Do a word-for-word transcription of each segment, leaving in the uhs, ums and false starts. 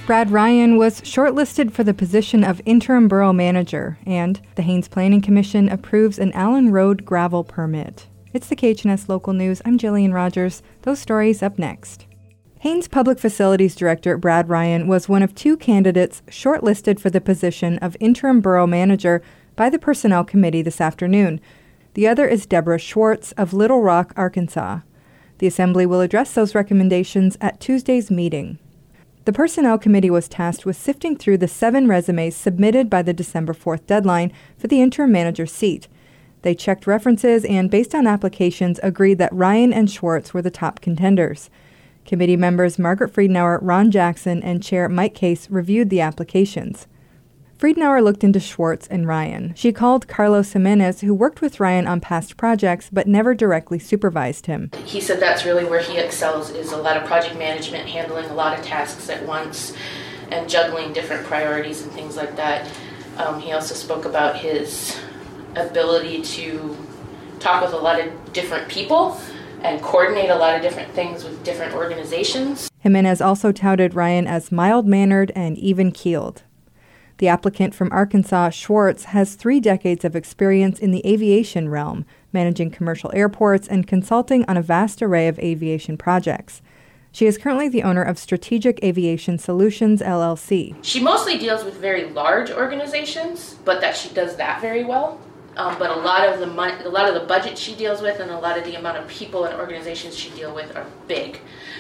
Brad Ryan was shortlisted for the position of interim borough manager, and the Haines Planning Commission approves an Allen Road gravel permit. It's the K H N S Local News. I'm Jillian Rogers. Those stories up next. Haines Public Facilities Director Brad Ryan was one of two candidates shortlisted for the position of interim borough manager by the Personnel Committee this afternoon. The other is Deborah Schwartz of Little Rock, Arkansas. The Assembly will address those recommendations at Tuesday's meeting. The Personnel Committee was tasked with sifting through the seven resumes submitted by the December fourth deadline for the interim manager seat. They checked references and, based on applications, agreed that Ryan and Schwartz were the top contenders. Committee members Margaret Friedenauer, Ron Jackson, and Chair Mike Case reviewed the applications. Friedenauer looked into Schwartz and Ryan. She called Carlos Jimenez, who worked with Ryan on past projects but never directly supervised him. He said that's really where he excels, is a lot of project management, handling a lot of tasks at once, and juggling different priorities and things like that. Um, he also spoke about his ability to talk with a lot of different people and coordinate a lot of different things with different organizations. Jimenez also touted Ryan as mild-mannered and even-keeled. The applicant from Arkansas, Schwartz, has three decades of experience in the aviation realm, managing commercial airports and consulting on a vast array of aviation projects. She is currently the owner of Strategic Aviation Solutions, L L C. She mostly deals with very large organizations, but that she does that very well. Um, but a lot of the mon- a lot of the budget she deals with and a lot of the amount of people and organizations she deals with are big.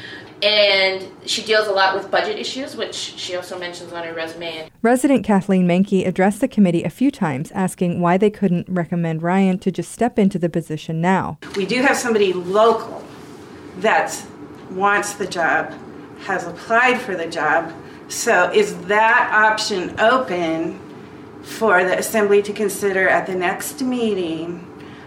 And she deals a lot with budget issues, which she also mentions on her resume. Resident Kathleen Menke addressed the committee a few times, asking why they couldn't recommend Ryan to just step into the position now. We do have somebody local that wants the job, has applied for the job. So is that option open for the Assembly to consider at the next meeting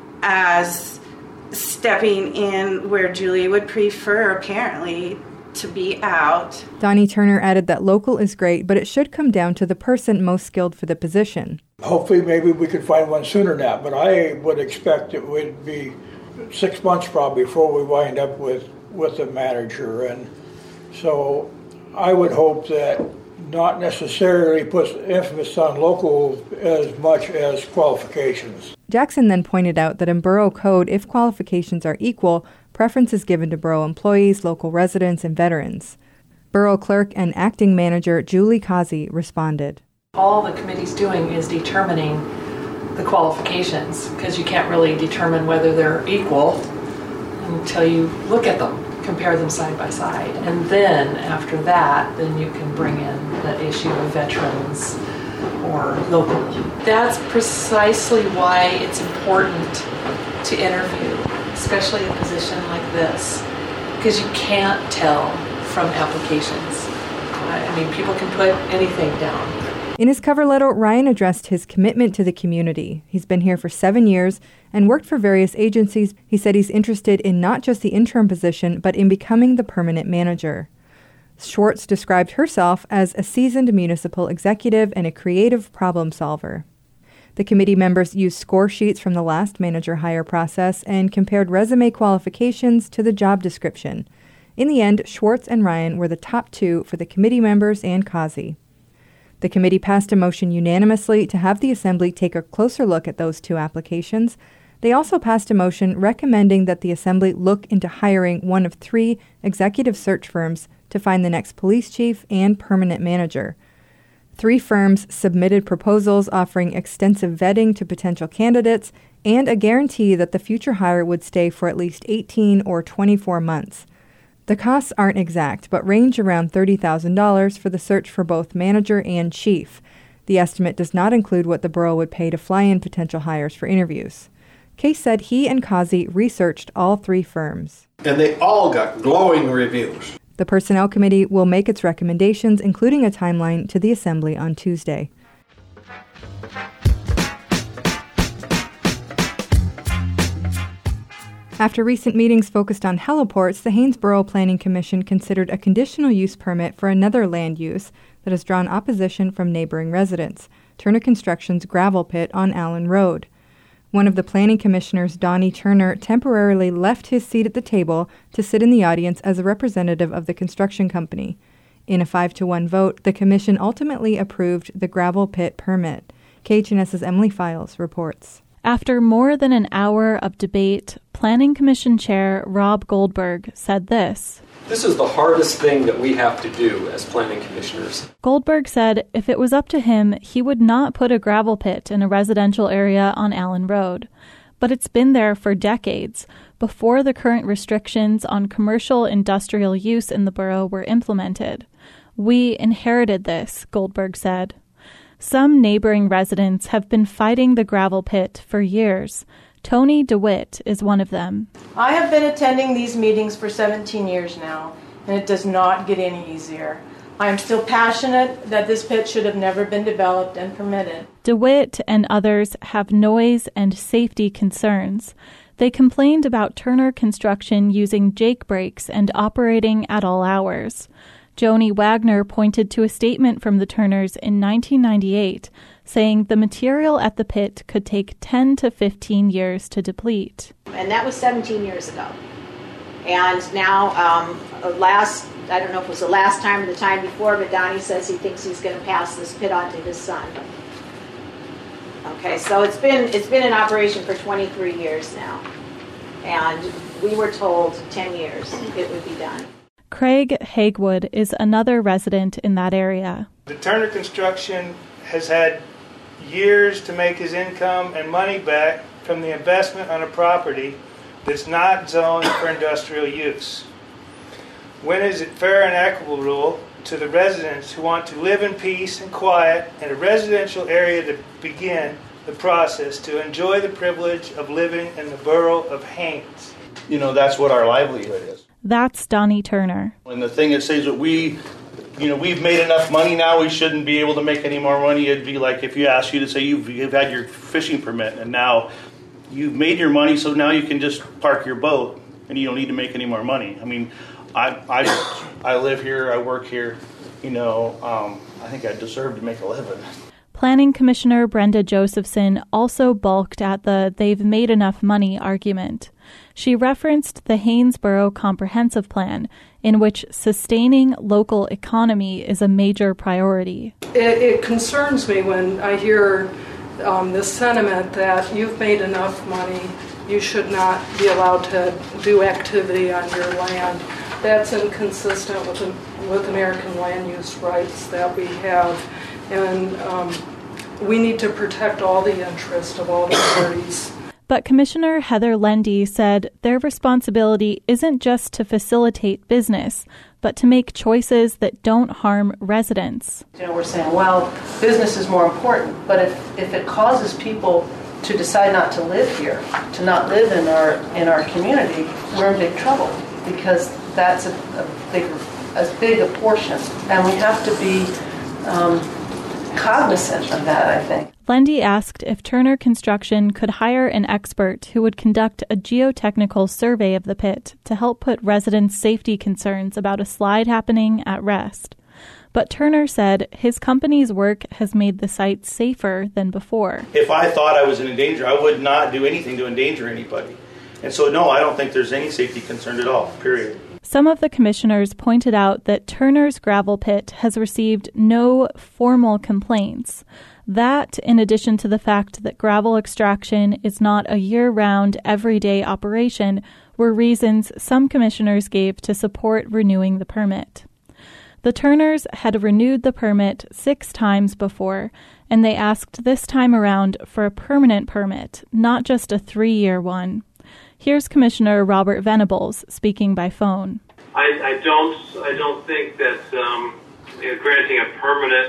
as stepping in where Julie would prefer, apparently, to be out? Donnie Turner added that local is great, but it should come down to the person most skilled for the position. Hopefully maybe we could find one sooner than that, but I would expect it would be six months probably before we wind up with, with a manager. And so I would hope that not necessarily puts emphasis on local as much as qualifications. Jackson then pointed out that in borough code, if qualifications are equal, preference is given to borough employees, local residents, and veterans. Borough clerk and acting manager Julie Kazi responded. All the committee's doing is determining the qualifications, because you can't really determine whether they're equal until you look at them, compare them side by side. And then after that, then you can bring in the issue of veterans or local. That's precisely why it's important to interview, especially a position like this, because you can't tell from applications. I mean, people can put anything down. In his cover letter, Ryan addressed his commitment to the community. He's been here for seven years and worked for various agencies. He said he's interested in not just the interim position, but in becoming the permanent manager. Schwartz described herself as a seasoned municipal executive and a creative problem solver. The committee members used score sheets from the last manager hire process and compared resume qualifications to the job description. In the end, Schwartz and Ryan were the top two for the committee members and Kazi. The committee passed a motion unanimously to have the Assembly take a closer look at those two applications. They also passed a motion recommending that the Assembly look into hiring one of three executive search firms to find the next police chief and permanent manager. Three firms submitted proposals offering extensive vetting to potential candidates and a guarantee that the future hire would stay for at least eighteen or twenty-four months. The costs aren't exact, but range around thirty thousand dollars for the search for both manager and chief. The estimate does not include what the borough would pay to fly in potential hires for interviews. Case said he and Kazi researched all three firms. And they all got glowing reviews. The Personnel Committee will make its recommendations, including a timeline, to the Assembly on Tuesday. After recent meetings focused on heliports, the Haines Borough Planning Commission considered a conditional use permit for another land use that has drawn opposition from neighboring residents, Turner Construction's gravel pit on Allen Road. One of the planning commissioners, Donnie Turner, temporarily left his seat at the table to sit in the audience as a representative of the construction company. In a five to one vote, the commission ultimately approved the gravel pit permit. K H N S's Emily Files reports. After more than an hour of debate, Planning Commission Chair Rob Goldberg said this. This is the hardest thing that we have to do as planning commissioners. Goldberg said if it was up to him, he would not put a gravel pit in a residential area on Allen Road. But it's been there for decades, before the current restrictions on commercial industrial use in the borough were implemented. We inherited this, Goldberg said. Some neighboring residents have been fighting the gravel pit for years. Tony DeWitt is one of them. I have been attending these meetings for seventeen years now, and it does not get any easier. I am still passionate that this pit should have never been developed and permitted. DeWitt and others have noise and safety concerns. They complained about Turner Construction using Jake brakes and operating at all hours. Joni Wagner pointed to a statement from the Turners in nineteen ninety-eight, saying the material at the pit could take ten to fifteen years to deplete. And that was seventeen years ago. And now, um, last, I don't know if it was the last time or the time before, but Donnie says he thinks he's going to pass this pit on to his son. Okay, so it's been it's been in operation for twenty-three years now. And we were told ten years it would be done. Craig Hagewood is another resident in that area. The Turner Construction has had years to make his income and money back from the investment on a property that's not zoned for industrial use. When is it fair and equitable rule to the residents who want to live in peace and quiet in a residential area to begin the process to enjoy the privilege of living in the borough of Haines? You know, that's what our livelihood is. That's Donnie Turner. And the thing that says that we, you know, we've made enough money now, we shouldn't be able to make any more money. It'd be like if you asked you to say you've, you've had your fishing permit and now you've made your money, so now you can just park your boat and you don't need to make any more money. I mean, I I, I live here, I work here, you know, um, I think I deserve to make a living. Planning Commissioner Brenda Josephson also balked at the they've made enough money argument. She referenced the Haynesboro Comprehensive Plan, in which sustaining local economy is a major priority. It, it concerns me when I hear um, this sentiment that you've made enough money, you should not be allowed to do activity on your land. That's inconsistent with, with American land use rights that we have. And um, we need to protect all the interests of all the parties. But Commissioner Heather Lendy said their responsibility isn't just to facilitate business, but to make choices that don't harm residents. You know, we're saying, well, business is more important, but if, if it causes people to decide not to live here, to not live in our in our community, we're in big trouble because that's a, a big as big a portion, and we have to be um, cognizant of that, I think. Lendy asked if Turner Construction could hire an expert who would conduct a geotechnical survey of the pit to help put residents' safety concerns about a slide happening at rest. But Turner said his company's work has made the site safer than before. If I thought I was in danger, I would not do anything to endanger anybody. And so, no, I don't think there's any safety concern at all, period. Some of the commissioners pointed out that Turner's gravel pit has received no formal complaints. That, in addition to the fact that gravel extraction is not a year-round, everyday operation, were reasons some commissioners gave to support renewing the permit. The Turners had renewed the permit six times before, and they asked this time around for a permanent permit, not just a three-year one. Here's Commissioner Robert Venables speaking by phone. I, I don't. I don't think that um, you know, granting a permanent,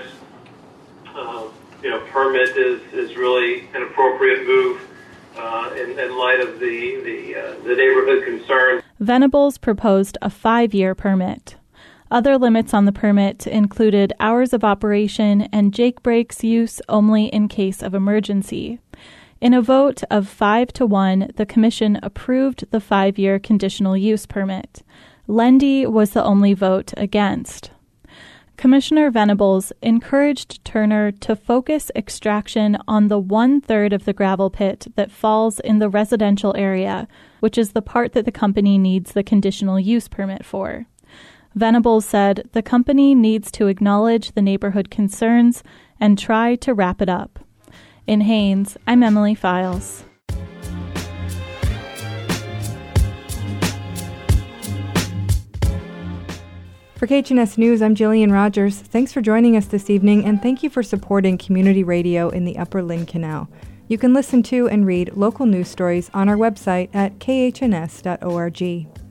uh, you know, permit is, is really an appropriate move uh, in, in light of the the, uh, the neighborhood concerns. Venables proposed a five-year permit. Other limits on the permit included hours of operation and Jake brakes use only in case of emergency. In a vote of five to one, the commission approved the five-year conditional use permit. Lendy was the only vote against. Commissioner Venables encouraged Turner to focus extraction on the one-third of the gravel pit that falls in the residential area, which is the part that the company needs the conditional use permit for. Venables said the company needs to acknowledge the neighborhood concerns and try to wrap it up. In Haines, I'm Emily Files. For K H N S News, I'm Jillian Rogers. Thanks for joining us this evening, and thank you for supporting community radio in the Upper Lynn Canal. You can listen to and read local news stories on our website at k h n s dot org.